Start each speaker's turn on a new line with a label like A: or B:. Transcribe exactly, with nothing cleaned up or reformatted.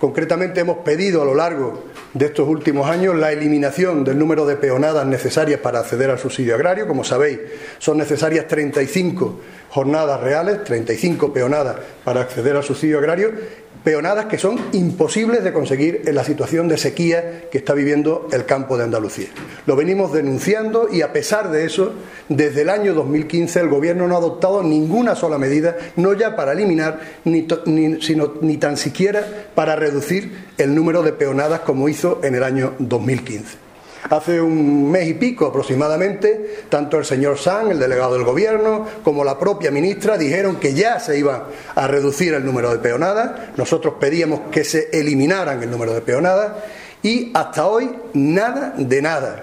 A: Concretamente hemos pedido a lo largo de estos últimos años la eliminación del número de peonadas necesarias para acceder al subsidio agrario. Como sabéis, son necesarias treinta y cinco jornadas reales, treinta y cinco peonadas para acceder al subsidio agrario, peonadas que son imposibles de conseguir en la situación de sequía que está viviendo el campo de Andalucía. Lo venimos denunciando y, a pesar de eso, desde el año dos mil quince el Gobierno no ha adoptado ninguna sola medida, no ya para eliminar, ni, ni, sino ni tan siquiera para reducir el número de peonadas como hizo en el año dos mil quince. Hace un mes y pico aproximadamente, tanto el señor Sanz, el delegado del Gobierno, como la propia ministra dijeron que ya se iba a reducir el número de peonadas. Nosotros pedíamos que se eliminaran el número de peonadas y hasta hoy nada de nada.